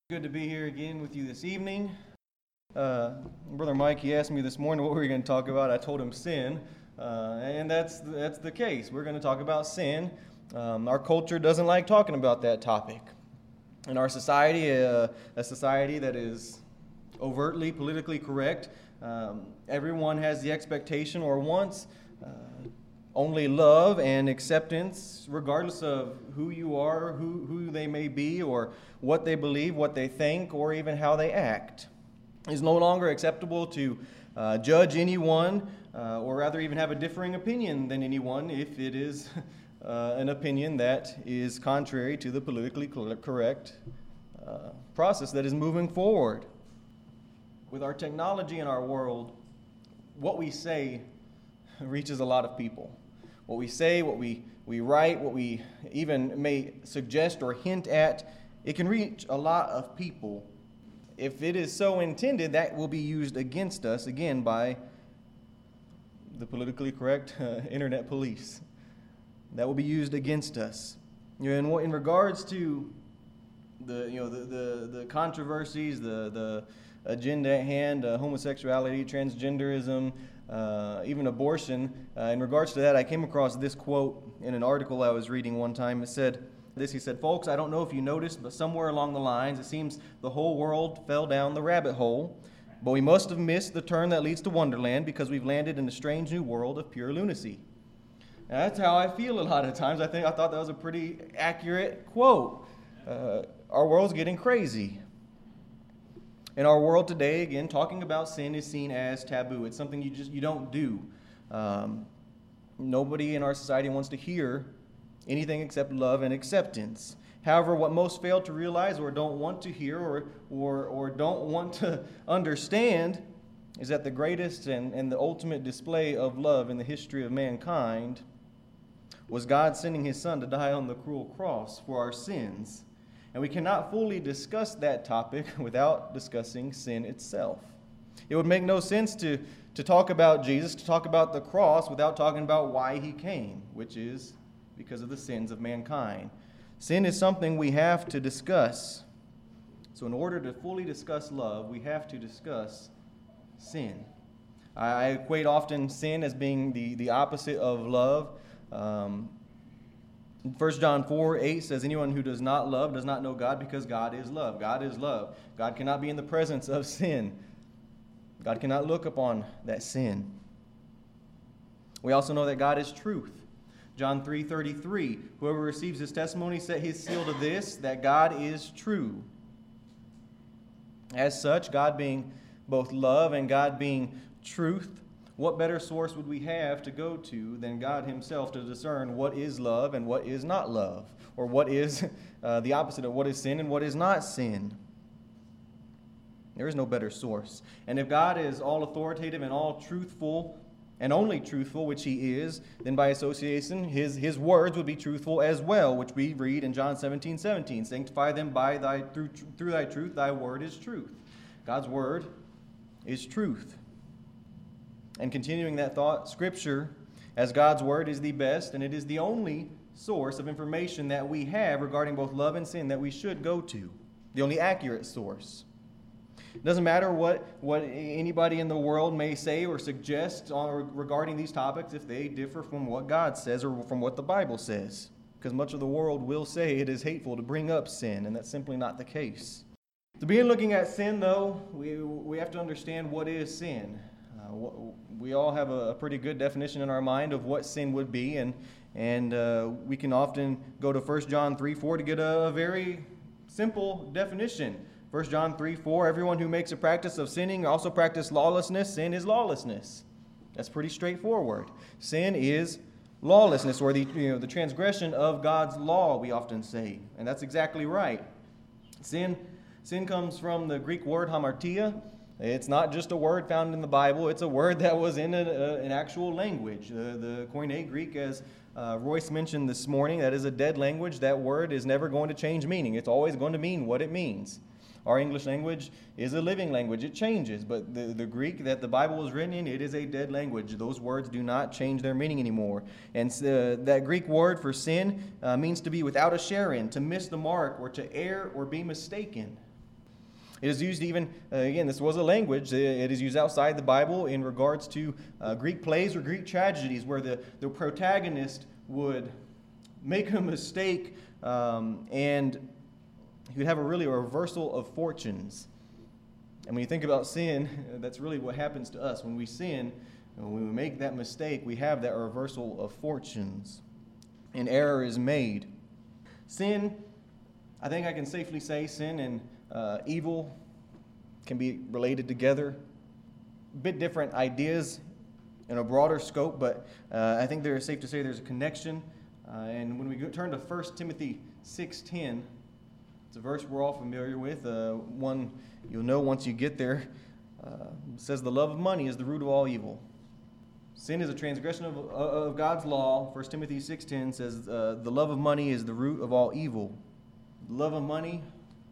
Good to be here again with you this evening. Brother Mike, he asked me this morning what we were going to talk about. I told him sin, and that's the case. We're going to talk about sin. Our culture doesn't like talking about that topic. In our society, a society that is overtly politically correct, everyone has the expectation or wants only love and acceptance, regardless of who you are, who they may be, or what they believe, what they think, or even how they act. It's no longer acceptable to judge anyone, or rather even have a differing opinion than anyone if it is an opinion that is contrary to the politically correct process that is moving forward. With our technology in our world, what we say reaches a lot of people. What we say, what we write, what we even may suggest or hint at, it can reach a lot of people. If it is so intended, that will be used against us, again, by the politically correct internet police. That will be used against us. In regards to the controversies, the agenda at hand, homosexuality, transgenderism, even abortion. In regards to that, I came across this quote in an article I was reading one time. It said this, he said, "Folks, I don't know if you noticed, but somewhere along the lines, it seems the whole world fell down the rabbit hole. But we must have missed the turn that leads to Wonderland because we've landed in a strange new world of pure lunacy." And that's how I feel a lot of times. I thought that was a pretty accurate quote. Our world's getting crazy. In our world today, again, talking about sin is seen as taboo. It's something you don't do. Nobody in our society wants to hear anything except love and acceptance. However, what most fail to realize or don't want to hear or don't want to understand is that the greatest and the ultimate display of love in the history of mankind was God sending His Son to die on the cruel cross for our sins. And we cannot fully discuss that topic without discussing sin itself. It would make no sense to talk about Jesus, to talk about the cross, without talking about why He came, which is because of the sins of mankind. Sin is something we have to discuss. So in order to fully discuss love, we have to discuss sin. I equate often sin as being the opposite of love. 1 John 4:8 says, "Anyone who does not love does not know God, because God is love." God is love. God cannot be in the presence of sin. God cannot look upon that sin. We also know that God is truth. John 3:33, "Whoever receives His testimony set his seal to this, that God is true." As such, God being both love and God being truth, what better source would we have to go to than God Himself to discern what is love and what is not love, or what is the opposite of what is sin and what is not sin? There is no better source. And if God is all authoritative and all truthful, and only truthful, which He is, then by association, His words would be truthful as well, which we read in John 17:17. "Sanctify them through Thy truth, Thy word is truth." God's word is truth. And continuing that thought, Scripture, as God's word, is the best, and it is the only source of information that we have regarding both love and sin that we should go to, the only accurate source. It doesn't matter what anybody in the world may say or suggest regarding these topics if they differ from what God says or from what the Bible says, because much of the world will say it is hateful to bring up sin, and that's simply not the case. To begin looking at sin, though, we have to understand what is sin. We all have a pretty good definition in our mind of what sin would be, and we can often go to 1 John 3:4 to get a very simple definition. 1 John 3:4, "Everyone who makes a practice of sinning also practices lawlessness. Sin is lawlessness." That's pretty straightforward. Sin is lawlessness, or the transgression of God's law, we often say, and that's exactly right. Sin comes from the Greek word hamartia. It's not just a word found in the Bible. It's a word that was in an actual language. The Koine Greek, as Royce mentioned this morning, that is a dead language. That word is never going to change meaning. It's always going to mean what it means. Our English language is a living language. It changes, but the Greek that the Bible was written in, it is a dead language. Those words do not change their meaning anymore. And that Greek word for sin means to be without a share in, to miss the mark, or to err or be mistaken. It is used even, again, this was a language. It is used outside the Bible in regards to Greek plays or Greek tragedies where the protagonist would make a mistake and he would have a reversal of fortunes. And when you think about sin, that's really what happens to us. When we sin, when we make that mistake, we have that reversal of fortunes. An error is made. Sin, I think I can safely say sin and evil can be related together. A bit different ideas in a broader scope, but I think it's safe to say there's a connection. And when we turn to 1 Timothy 6:10, it's a verse we're all familiar with, one you'll know once you get there. It says, the love of money is the root of all evil. Sin is a transgression of God's law. 1 Timothy 6:10 says, the love of money is the root of all evil. The love of money,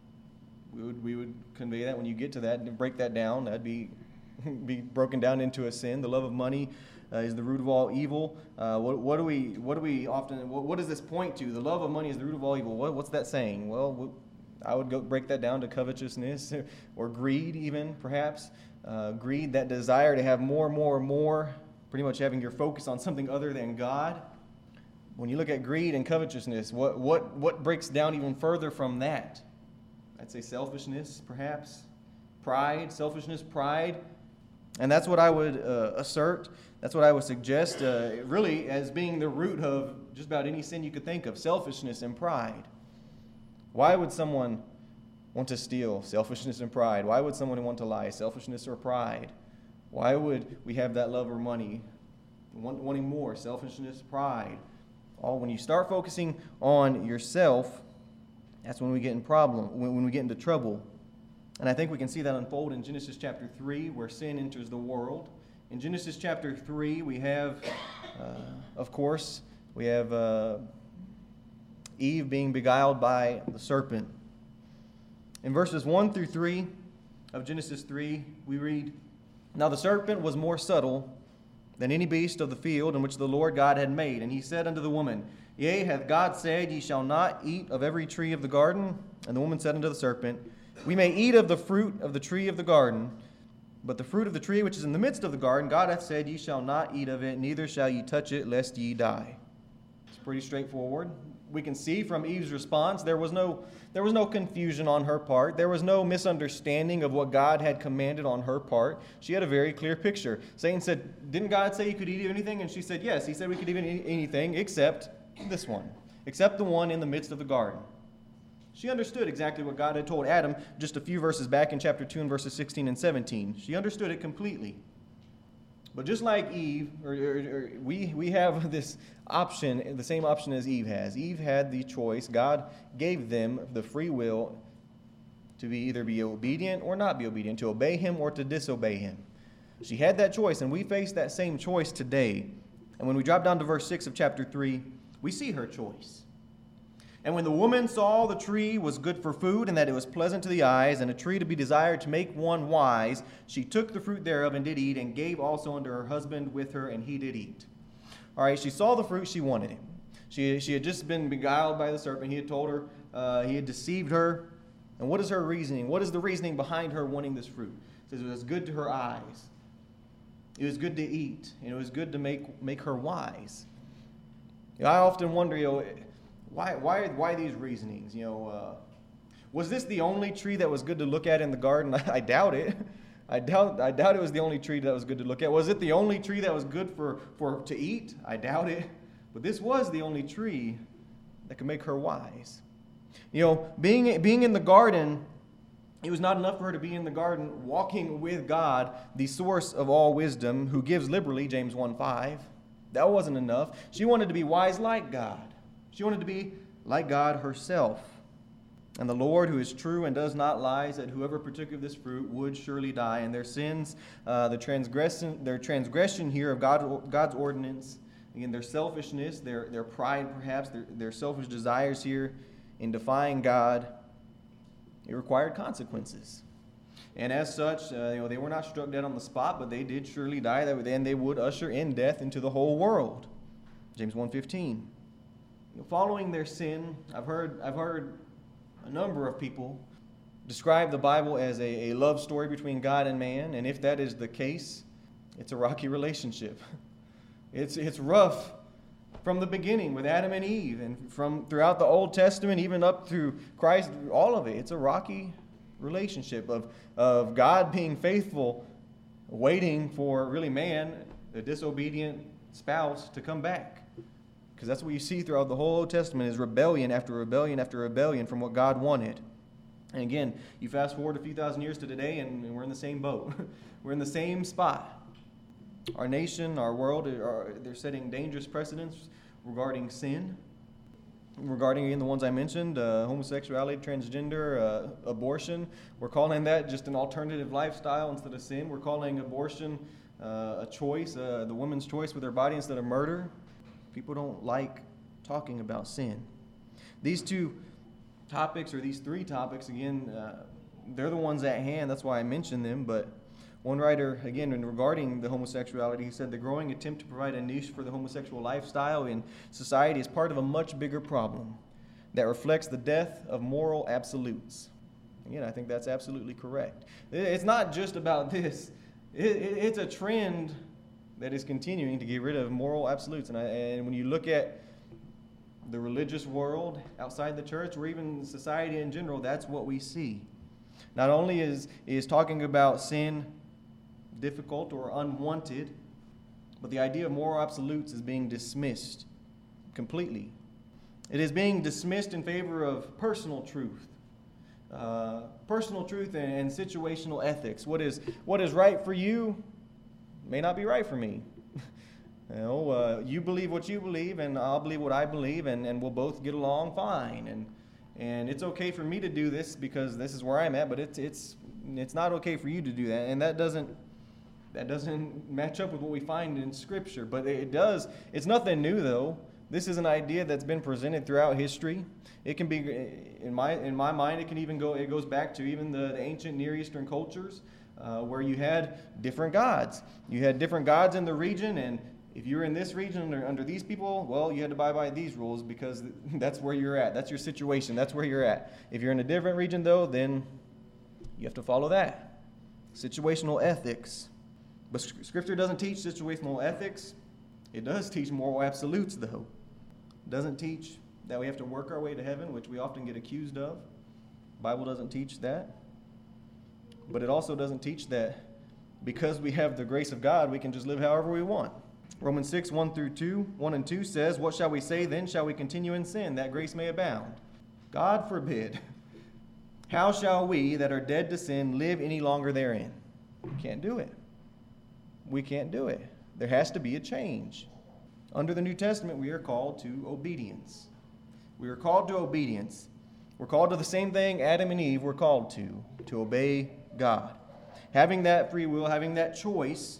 we would convey that when you get to that and break that down. That'd be broken down into a sin. The love of money is the root of all evil. What does this point to? The love of money is the root of all evil. What's that saying? Well, I would break that down to covetousness or greed even, perhaps. Greed, that desire to have more, pretty much having your focus on something other than God. When you look at greed and covetousness, what breaks down even further from that? I'd say selfishness, perhaps. Pride, selfishness, pride. And that's what I would assert. That's what I would suggest, really, as being the root of just about any sin you could think of, selfishness and pride. Why would someone want to steal? Selfishness and pride. Why would someone want to lie? Selfishness or pride? Why would we have that love or money? Wanting more, selfishness, pride. All when you start focusing on yourself, that's when we get in when we get into trouble. And I think we can see that unfold in Genesis chapter 3, where sin enters the world. In Genesis chapter 3, we have, of course, Eve being beguiled by the serpent. In verses 1 through 3 of Genesis 3, we read, now the serpent was more subtle than any beast of the field in which the Lord God had made. And he said unto the woman, yea, hath God said, ye shall not eat of every tree of the garden? And the woman said unto the serpent, we may eat of the fruit of the tree of the garden, but the fruit of the tree which is in the midst of the garden, God hath said, ye shall not eat of it, neither shall ye touch it, lest ye die. It's pretty straightforward. We can see from Eve's response, there was no confusion on her part. There was no misunderstanding of what God had commanded on her part. She had a very clear picture. Satan said, didn't God say you could eat anything? And she said, yes, he said we could eat anything except this one, except the one in the midst of the garden. She understood exactly what God had told Adam just a few verses back in chapter 2 and verses 16 and 17. She understood it completely. But just like Eve, we have this option, the same option as Eve has. Eve had the choice. God gave them the free will to either be obedient or not be obedient, to obey him or to disobey him. She had that choice, and we face that same choice today. And when we drop down to verse 6 of chapter 3, we see her choice. And when the woman saw the tree was good for food, and that it was pleasant to the eyes, and a tree to be desired to make one wise, she took the fruit thereof and did eat, and gave also unto her husband with her, and he did eat. All right, she saw the fruit, she wanted it. She had just been beguiled by the serpent. He had told her, he had deceived her. And what is her reasoning? What is the reasoning behind her wanting this fruit? It says it was good to her eyes. It was good to eat, and it was good to make her wise. I often wonder, why these reasonings? Was this the only tree that was good to look at in the garden? I doubt it. I doubt it was the only tree that was good to look at. Was it the only tree that was good to eat? I doubt it. But this was the only tree that could make her wise. Being in the garden, it was not enough for her to be in the garden walking with God, the source of all wisdom, who gives liberally, James 1:5. That wasn't enough. She wanted to be wise like God. She wanted to be like God herself. And the Lord, who is true and does not lie, said whoever partook of this fruit would surely die. And their sins, their transgression here of God's ordinance, again, their selfishness, their pride perhaps, their selfish desires here in defying God, it required consequences. And as such, they were not struck dead on the spot, but they did surely die. Then they would usher in death into the whole world. James 1:15. Following their sin, I've heard a number of people describe the Bible as a love story between God and man, and if that is the case, it's a rocky relationship. It's rough from the beginning with Adam and Eve, and from throughout the Old Testament, even up through Christ, all of it. It's a rocky relationship of God being faithful, waiting for really man, the disobedient spouse, to come back. Because that's what you see throughout the whole Old Testament is rebellion after rebellion after rebellion from what God wanted. And again, you fast forward a few thousand years to today, and we're in the same boat. We're in the same spot. Our nation, our world, they're setting dangerous precedents regarding sin, regarding, again, the ones I mentioned, homosexuality, transgender, abortion. We're calling that just an alternative lifestyle instead of sin. We're calling abortion a choice, the woman's choice with her body instead of murder. People don't like talking about sin. These two topics, or these three topics, again, they're the ones at hand. That's why I mentioned them. But one writer, again, regarding the homosexuality, he said the growing attempt to provide a niche for the homosexual lifestyle in society is part of a much bigger problem that reflects the death of moral absolutes. Again, I think that's absolutely correct. It's not just about this. It's a trend that is continuing to get rid of moral absolutes. And when you look at the religious world outside the church, or even society in general, that's what we see. Not only is talking about sin difficult or unwanted, but the idea of moral absolutes is being dismissed completely. It is being dismissed in favor of personal truth. Personal truth and situational ethics. What is right for you may not be right for me. You believe what you believe, and I'll believe what I believe, and we'll both get along fine. And it's okay for me to do this because this is where I'm at, but it's not okay for you to do that. And that doesn't match up with what we find in Scripture. But it does. It's nothing new, though. This is an idea that's been presented throughout history. It can be, in my mind, it goes back to even the ancient Near Eastern cultures, where you had different gods. You had different gods in the region, and if you were in this region under these people, well, you had to abide by these rules because that's where you're at. That's your situation. That's where you're at. If you're in a different region, though, then you have to follow that. Situational ethics. But Scripture doesn't teach situational ethics. It does teach moral absolutes, though. It doesn't teach that we have to work our way to heaven, which we often get accused of. The Bible doesn't teach that. But it also doesn't teach that because we have the grace of God, we can just live however we want. Romans 6, 1 and 2 says, "What shall we say then? Shall we continue in sin, that grace may abound? God forbid. How shall we that are dead to sin live any longer therein?" We can't do it. We can't do it. There has to be a change. Under the New Testament, we are called to obedience. We are called to obedience. We're called to the same thing Adam and Eve were called to obey God. Having that free will, having that choice,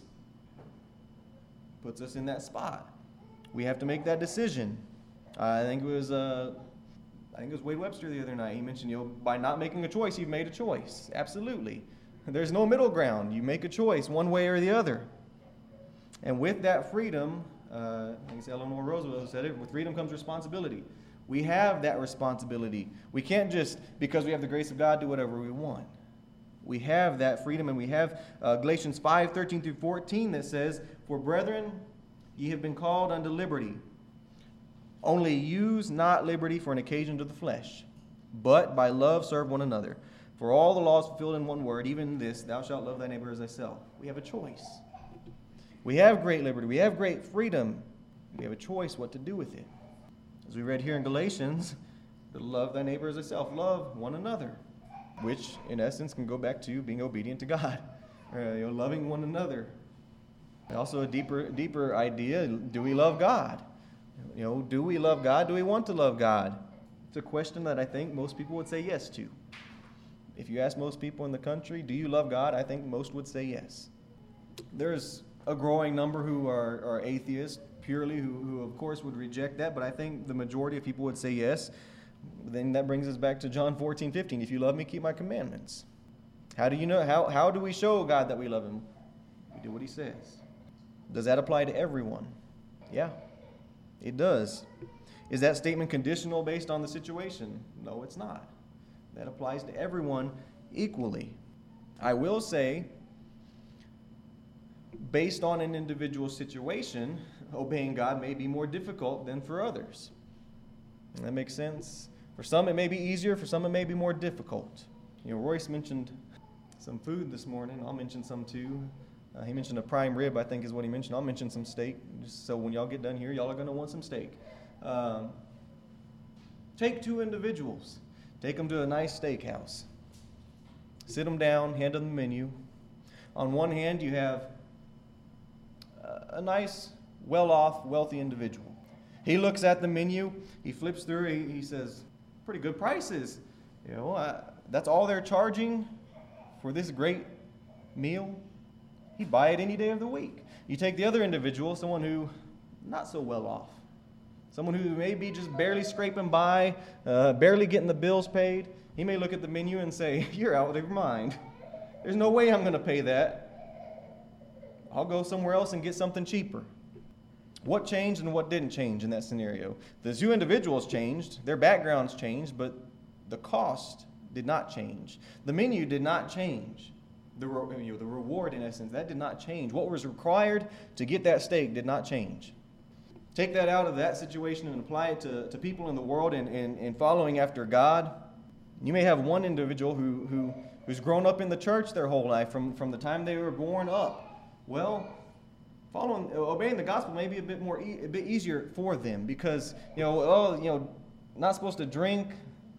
puts us in that spot. We have to make that decision. I think it was Wade Webster the other night. He mentioned, by not making a choice, you've made a choice. Absolutely. There's no middle ground. You make a choice one way or the other. And with that freedom, I think it's Eleanor Roosevelt said it, with freedom comes responsibility. We have that responsibility. We can't just, because we have the grace of God, do whatever we want. We have that freedom, and we have Galatians 5, 13 through 14 that says, "For brethren, ye have been called unto liberty. Only use not liberty for an occasion to the flesh, but by love serve one another. For all the law is fulfilled in one word, even this, thou shalt love thy neighbor as thyself." We have a choice. We have great liberty. We have great freedom. We have a choice what to do with it. As we read here in Galatians, to love thy neighbor as thyself, love one another, which in essence can go back to being obedient to God, loving one another. Also a deeper idea, do we love God? Do we love God? Do we want to love God? It's a question that I think most people would say yes to. If you ask most people in the country, do you love God? I think most would say yes. There's a growing number who are atheists purely, who of course would reject that, but I think the majority of people would say yes. Then that brings us back to John 14, 15. If you love me, keep my commandments. How do you know? How do we show God that we love him? We do what he says. Does that apply to everyone? Yeah, it does. Is that statement conditional based on the situation? No, it's not. That applies to everyone equally. I will say, based on an individual situation, obeying God may be more difficult than for others. That makes sense? For some, it may be easier. For some, it may be more difficult. Royce mentioned some food this morning. I'll mention some too. He mentioned a prime rib, I think is what he mentioned. I'll mention some steak, just so when y'all get done here, y'all are going to want some steak. Take two individuals. Take them to a nice steakhouse. Sit them down, hand them the menu. On one hand, you have a nice, well-off, wealthy individual. He looks at the menu, he flips through, he says, pretty good prices. That's all they're charging for this great meal. He'd buy it any day of the week. You take the other individual, someone who not so well off, someone who may be just barely scraping by, barely getting the bills paid. He may look at the menu and say, you're out of your mind. There's no way I'm going to pay that. I'll go somewhere else and get something cheaper. What changed and what didn't change in that scenario? The two individuals changed, their backgrounds changed, but the cost did not change. The menu did not change. The reward, in essence, that did not change. What was required to get that steak did not change. Take that out of that situation and apply it to people in the world and following after God. You may have one individual who's grown up in the church their whole life, from the time they were born up. Well, obeying the gospel may be a bit easier for them because not supposed to drink.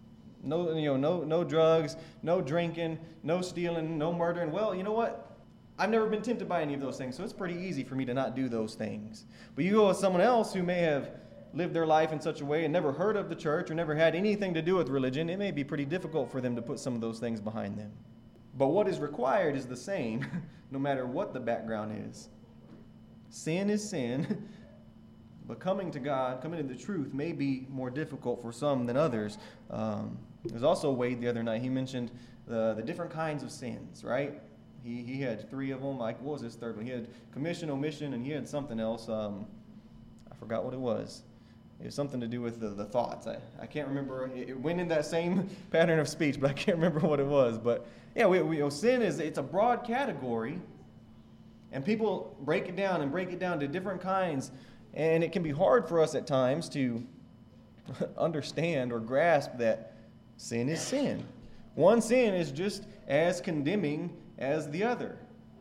No drugs, no drinking, no stealing, no murdering. Well, you know what? I've never been tempted by any of those things, so it's pretty easy for me to not do those things. But you go with someone else who may have lived their life in such a way and never heard of the church or never had anything to do with religion, it may be pretty difficult for them to put some of those things behind them. But what is required is the same, no matter what the background is. Sin is sin. But coming to God, coming to the truth, may be more difficult for some than others. There's also Wade the other night. He mentioned the different kinds of sins, right? He had three of them. Like, what was his third one? He had commission, omission, and he had something else. I forgot what it was. It was something to do with the thoughts. I can't remember. It went in that same pattern of speech, but I can't remember what it was. But yeah, sin it's a broad category, and people break it down to different kinds. And it can be hard for us at times to understand or grasp that sin is sin. One sin is just as condemning as the other.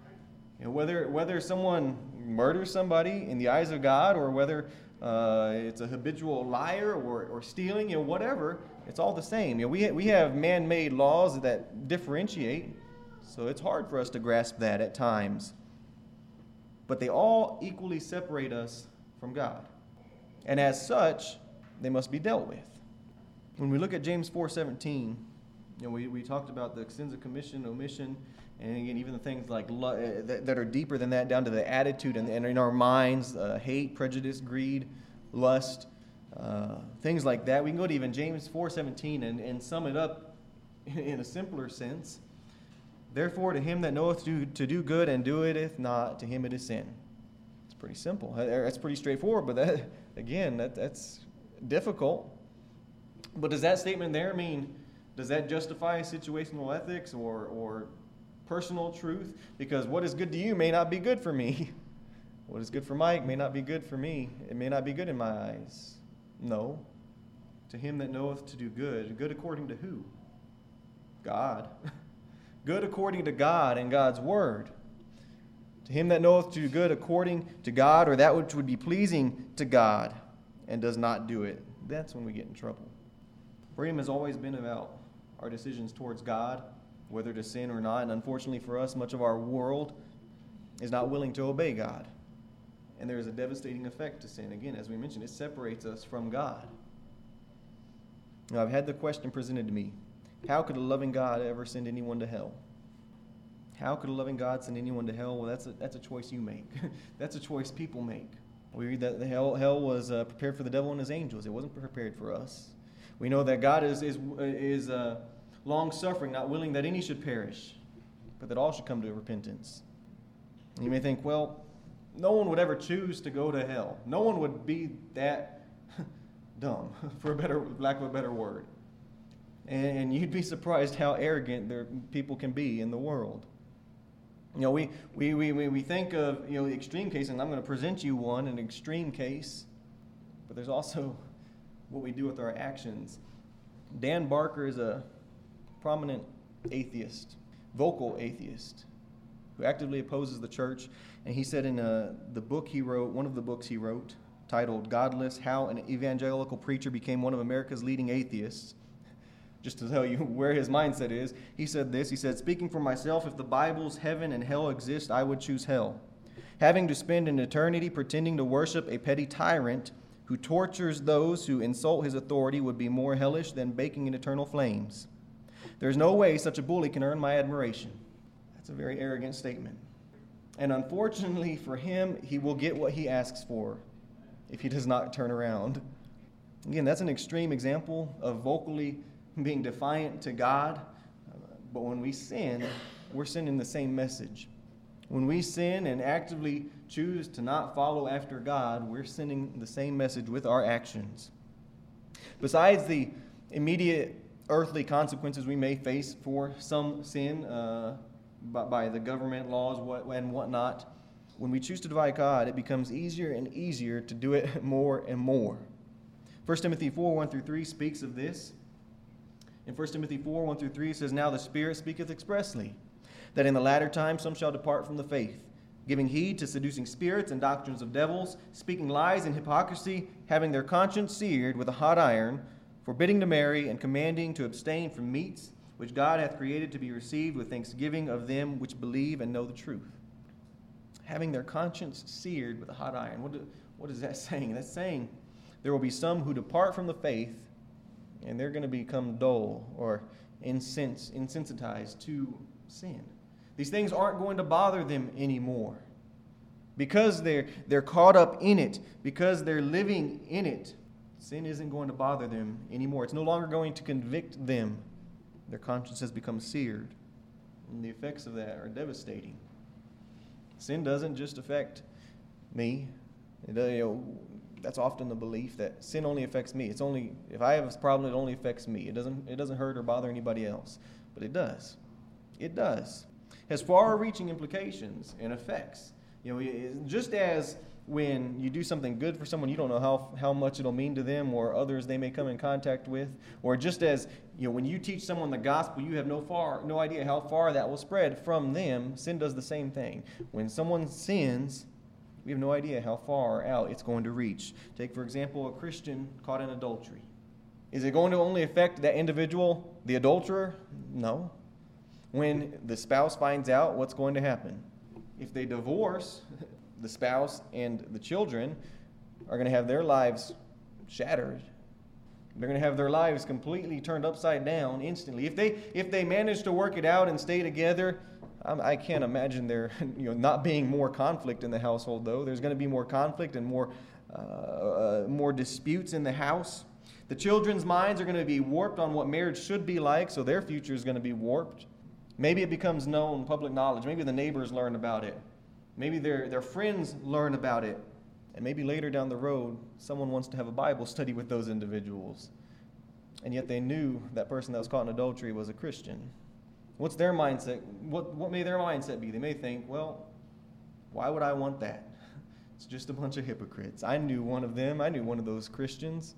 Whether someone murders somebody in the eyes of God or whether it's a habitual liar or stealing, whatever, it's all the same. We have man-made laws that differentiate, so it's hard for us to grasp that at times. But they all equally separate us from God. And as such, they must be dealt with. When we look at James 4:17, we talked about the sins of commission, omission, and again, even the things like that are deeper than that, down to the attitude and in our minds, hate, prejudice, greed, lust, things like that. We can go to even James 4:17 and sum it up in a simpler sense. Therefore, to him that knoweth to do good and doeth not, to him it is sin. Pretty simple. That's pretty straightforward, but that's difficult. But does that statement there mean, does that justify situational ethics or personal truth? Because what is good to you may not be good for me. What is good for Mike may not be good for me. It may not be good in my eyes. No. To him that knoweth to do good. Good according to who? God. Good according to God and God's word. To him that knoweth to do good according to God, or that which would be pleasing to God, and does not do it, that's when we get in trouble. Freedom has always been about our decisions towards God, whether to sin or not, and unfortunately for us, much of our world is not willing to obey God. And there is a devastating effect to sin. Again, as we mentioned, it separates us from God. Now, I've had the question presented to me, how could a loving God ever send anyone to hell? How could a loving God send anyone to hell? Well, that's a choice you make. That's a choice people make. We read that the hell was prepared for the devil and his angels. It wasn't prepared for us. We know that God is long-suffering, not willing that any should perish, but that all should come to repentance. And you may think, well, no one would ever choose to go to hell. No one would be that dumb, for lack of a better word. And you'd be surprised how arrogant people can be in the world. You know, we think of, you know, the extreme case, and I'm going to present you an extreme case, but there's also what we do with our actions. Dan Barker is a prominent atheist, vocal atheist, who actively opposes the church. And he said in the book he wrote, one of the books he wrote, titled Godless, How an Evangelical Preacher Became One of America's Leading Atheists, just to tell you where his mindset is, he said this. He said, "Speaking for myself, if the Bible's heaven and hell exist, I would choose hell. Having to spend an eternity pretending to worship a petty tyrant who tortures those who insult his authority would be more hellish than baking in eternal flames. There's no way such a bully can earn my admiration." That's a very arrogant statement. And unfortunately for him, he will get what he asks for if he does not turn around. Again, that's an extreme example of vocally being defiant to God. But when we sin, we're sending the same message. When we sin and actively choose to not follow after God, we're sending the same message with our actions. Besides the immediate earthly consequences we may face for some sin by the government laws and whatnot, when we choose to defy God, it becomes easier and easier to do it more and more. 1 Timothy 4:1-3 speaks of this. In 1 Timothy 4:1-3 it says, "Now the Spirit speaketh expressly, that in the latter time some shall depart from the faith, giving heed to seducing spirits and doctrines of devils, speaking lies and hypocrisy, having their conscience seared with a hot iron, forbidding to marry, and commanding to abstain from meats, which God hath created to be received with thanksgiving of them which believe and know the truth." Having their conscience seared with a hot iron. What is that saying? That's saying there will be some who depart from the faith, and they're going to become dull or insensitized to sin. These things aren't going to bother them anymore. Because they're caught up in it, because they're living in it, sin isn't going to bother them anymore. It's no longer going to convict them. Their conscience has become seared, and the effects of that are devastating. Sin doesn't just affect me. That's often the belief that sin only affects me. It's only if I have a problem, it only affects me. It doesn't hurt or bother anybody else. But it does. It does. It has far-reaching implications and effects. Just as when you do something good for someone, you don't know how much it'll mean to them or others they may come in contact with. Or just as when you teach someone the gospel, you have no idea how far that will spread from them. Sin does the same thing. When someone sins, we have no idea how far out it's going to reach. Take, for example, a Christian caught in adultery. Is it going to only affect that individual, the adulterer? No. When the spouse finds out, what's going to happen? If they divorce, the spouse and the children are going to have their lives shattered. They're going to have their lives completely turned upside down instantly. If they manage to work it out and stay together, I can't imagine there not being more conflict in the household, though. There's going to be more conflict and more disputes in the house. The children's minds are going to be warped on what marriage should be like, so their future is going to be warped. Maybe it becomes known, public knowledge. Maybe the neighbors learn about it. Maybe their friends learn about it. And maybe later down the road, someone wants to have a Bible study with those individuals. And yet they knew that person that was caught in adultery was a Christian. What's their mindset? What may their mindset be? They may think, well, why would I want that? It's just a bunch of hypocrites. I knew one of them. I knew one of those Christians.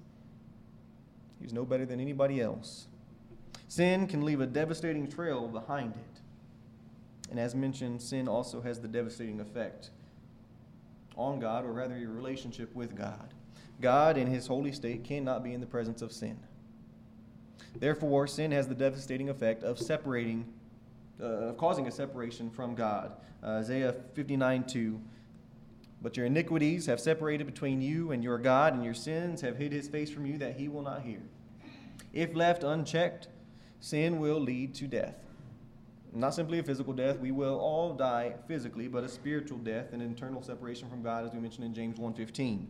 He was no better than anybody else. Sin can leave a devastating trail behind it. And as mentioned, sin also has the devastating effect on God, or rather your relationship with God. God in his holy state cannot be in the presence of sin. Therefore, sin has the devastating effect of causing a separation from God. Isaiah 59:2. But your iniquities have separated between you and your God, and your sins have hid his face from you that he will not hear. If left unchecked, sin will lead to death. Not simply a physical death. We will all die physically, but a spiritual death and internal separation from God, as we mentioned in James 1:15.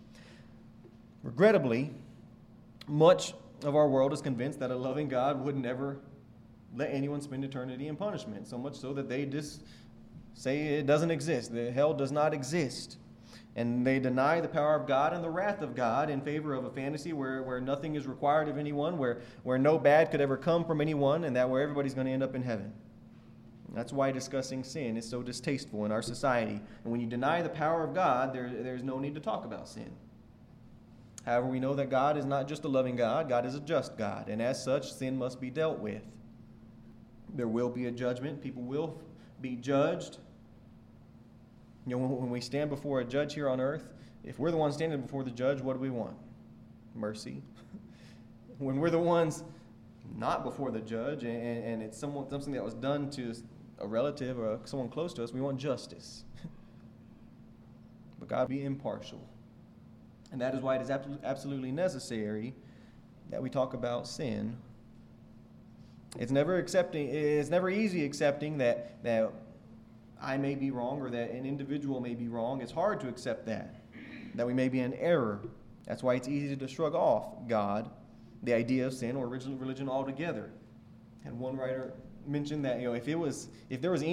Regrettably, much of our world is convinced that a loving God would never let anyone spend eternity in punishment, so much so that they just say it doesn't exist, that hell does not exist. And they deny the power of God and the wrath of God in favor of a fantasy where nothing is required of anyone, where no bad could ever come from anyone, and that where everybody's going to end up in heaven. That's why discussing sin is so distasteful in our society. And when you deny the power of God, there's no need to talk about sin. However, we know that God is not just a loving God. God is a just God. And as such, sin must be dealt with. There will be a judgment. People will be judged. You know, when we stand before a judge here on earth, if we're the ones standing before the judge, what do we want? Mercy. When we're the ones not before the judge and it's something that was done to a relative or someone close to us, we want justice. But God be impartial. And that is why it is absolutely necessary that we talk about sin. It's never easy accepting that I may be wrong or that an individual may be wrong. It's hard to accept that we may be in error. That's why it's easy to shrug off God, the idea of sin or religion altogether. And one writer mentioned that, if there was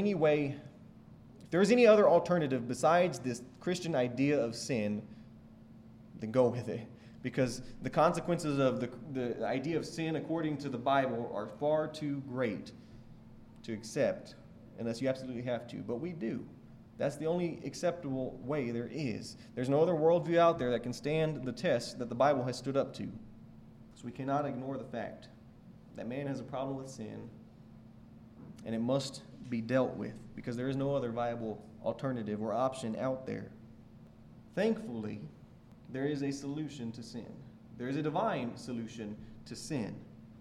any other alternative besides this Christian idea of sin, then go with it. Because the consequences of the idea of sin according to the Bible are far too great to accept unless you absolutely have to. But we do. That's the only acceptable way there is. There's no other worldview out there that can stand the test that the Bible has stood up to. So we cannot ignore the fact that man has a problem with sin, and it must be dealt with because there is no other viable alternative or option out there. Thankfully, there is a solution to sin. There is a divine solution to sin.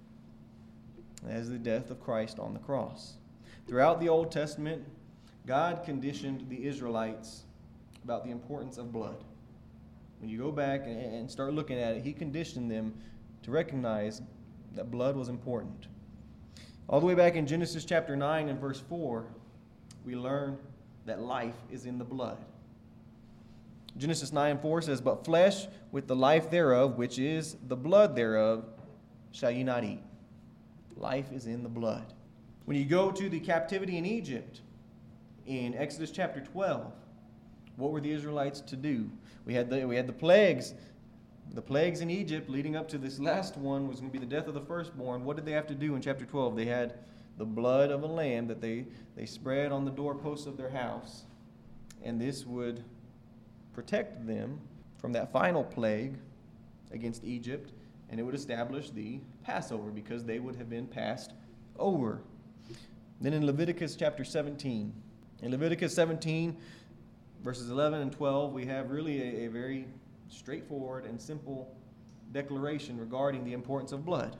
That is the death of Christ on the cross. Throughout the Old Testament, God conditioned the Israelites about the importance of blood. When you go back and start looking at it, he conditioned them to recognize that blood was important. All the way back in Genesis chapter 9 and verse 4, we learn that life is in the blood. Genesis 9:4 says, "But flesh with the life thereof, which is the blood thereof, shall ye not eat." Life is in the blood. When you go to the captivity in Egypt, in Exodus chapter 12, what were the Israelites to do? We had the plagues. The plagues in Egypt leading up to this last one was going to be the death of the firstborn. What did they have to do in chapter 12? They had the blood of a lamb that they spread on the doorposts of their house. And this would protect them from that final plague against Egypt, and it would establish the Passover because they would have been passed over. Then in Leviticus chapter 17, in Leviticus 17, verses 11 and 12, we have really a very straightforward and simple declaration regarding the importance of blood.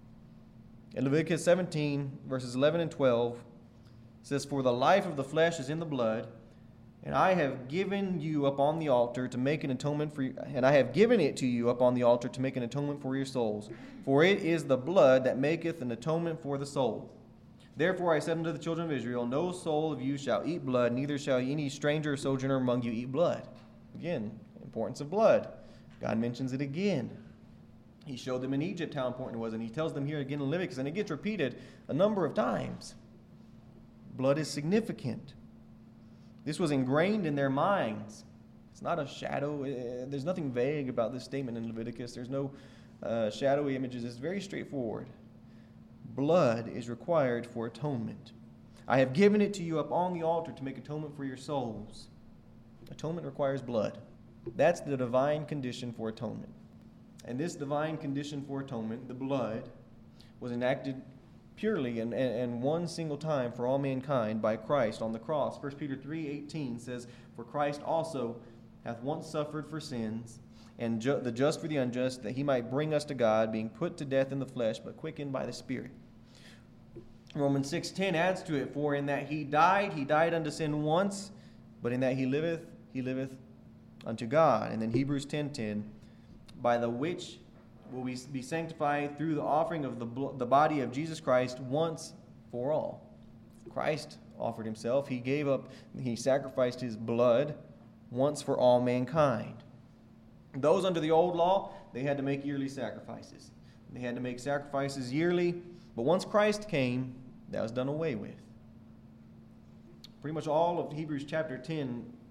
In Leviticus 17, verses 11 and 12, it says, "For the life of the flesh is in the blood, and I have given you upon the altar to make an atonement for you, and I have given it to you upon the altar to make an atonement for your souls. For it is the blood that maketh an atonement for the soul. Therefore I said unto the children of Israel, no soul of you shall eat blood, neither shall any stranger or sojourner among you eat blood." Again, importance of blood. God mentions it again. He showed them in Egypt how important it was, and he tells them here again in Leviticus, and it gets repeated a number of times. Blood is significant. This was ingrained in their minds. It's not a shadow. There's nothing vague about this statement in Leviticus. There's no shadowy images. It's very straightforward. Blood is required for atonement. I have given it to you upon the altar to make atonement for your souls. Atonement requires blood. That's the divine condition for atonement. And this divine condition for atonement, the blood, was enacted purely and one single time for all mankind by Christ on the cross. 1 Peter 3:18 says, "For Christ also hath once suffered for sins, and the just for the unjust, that he might bring us to God, being put to death in the flesh, but quickened by the Spirit." Romans 6:10 adds to it, "For in that he died unto sin once, but in that he liveth unto God." And then Hebrews 10:10, "By the which will we be sanctified through the offering of the body of Jesus Christ once for all." Christ offered himself. He sacrificed his blood once for all mankind. Those under the old law, they had to make yearly sacrifices. They had to make sacrifices yearly, but once Christ came, that was done away with. Pretty much all of Hebrews chapter 10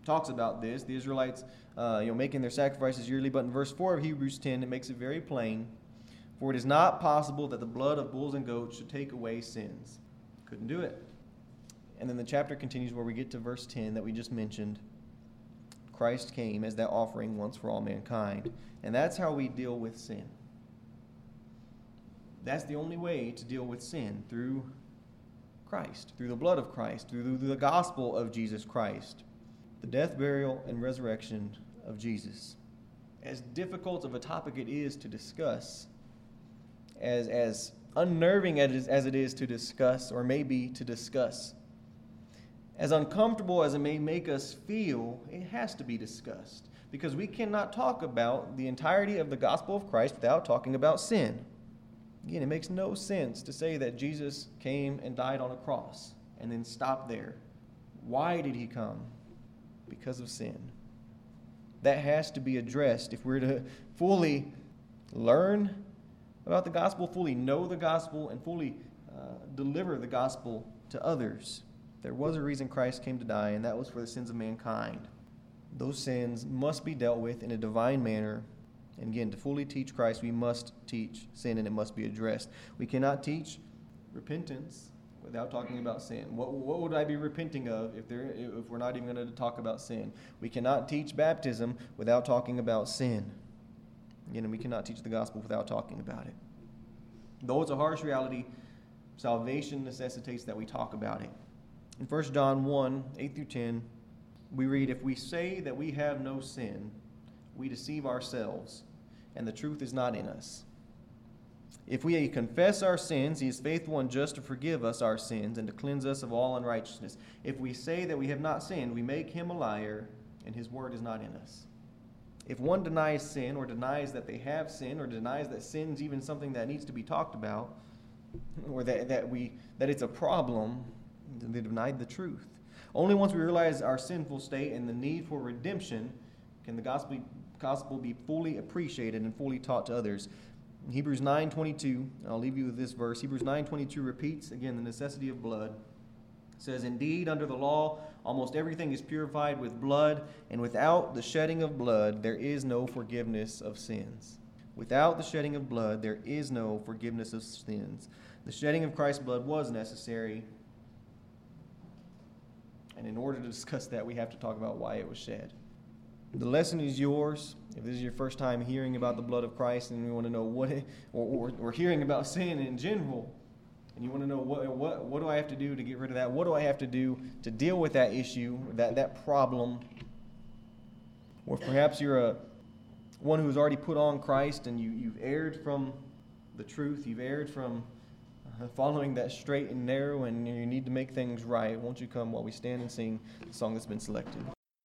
talks about this. The Israelites, making their sacrifices yearly. But in verse 4 of Hebrews 10, it makes it very plain. For it is not possible that the blood of bulls and goats should take away sins. Couldn't do it. And then the chapter continues where we get to verse 10 that we just mentioned. Christ came as that offering once for all mankind. And that's how we deal with sin. That's the only way to deal with sin, through Christ, through the blood of Christ, through the gospel of Jesus Christ. The death, burial, and resurrection of Jesus. As difficult of a topic it is to discuss, as unnerving as it is to discuss, or maybe to discuss, as uncomfortable as it may make us feel, it has to be discussed. Because we cannot talk about the entirety of the gospel of Christ without talking about sin. Again, it makes no sense to say that Jesus came and died on a cross and then stop there. Why did he come? Because of sin. That has to be addressed if we're to fully learn about the gospel, fully know the gospel, and fully deliver the gospel to others. There was a reason Christ came to die, and that was for the sins of mankind. Those sins must be dealt with in a divine manner. And again, to fully teach Christ, we must teach sin, and it must be addressed. We cannot teach repentance without talking about sin. What would I be repenting of if we're not even going to talk about sin? We cannot teach baptism without talking about sin. Again, and we cannot teach the gospel without talking about it. Though it's a harsh reality, salvation necessitates that we talk about it. In 1 John 1, 8 through 10, we read, "If we say that we have no sin, we deceive ourselves, and the truth is not in us. If we confess our sins, he is faithful and just to forgive us our sins and to cleanse us of all unrighteousness. If we say that we have not sinned, we make him a liar, and his word is not in us." If one denies sin, or denies that they have sinned, or denies that sin's even something that needs to be talked about, or that it's a problem, then they denied the truth. Only once we realize our sinful state and the need for redemption can the gospel be fully appreciated and fully taught to others. In Hebrews 9:22, I'll leave you with this verse. Hebrews 9:22 repeats again the necessity of blood. It says, "Indeed, under the law, almost everything is purified with blood, and without the shedding of blood, there is no forgiveness of sins." Without the shedding of blood, there is no forgiveness of sins. The shedding of Christ's blood was necessary. And in order to discuss that, we have to talk about why it was shed. The lesson is yours. If this is your first time hearing about the blood of Christ, and you want to know or hearing about sin in general, and you want to know what do I have to do to get rid of that? What do I have to do to deal with that issue, that problem? Or perhaps you're one who's already put on Christ, and you've erred from the truth. You've erred from following that straight and narrow, and you need to make things right. Won't you come while we stand and sing the song that's been selected?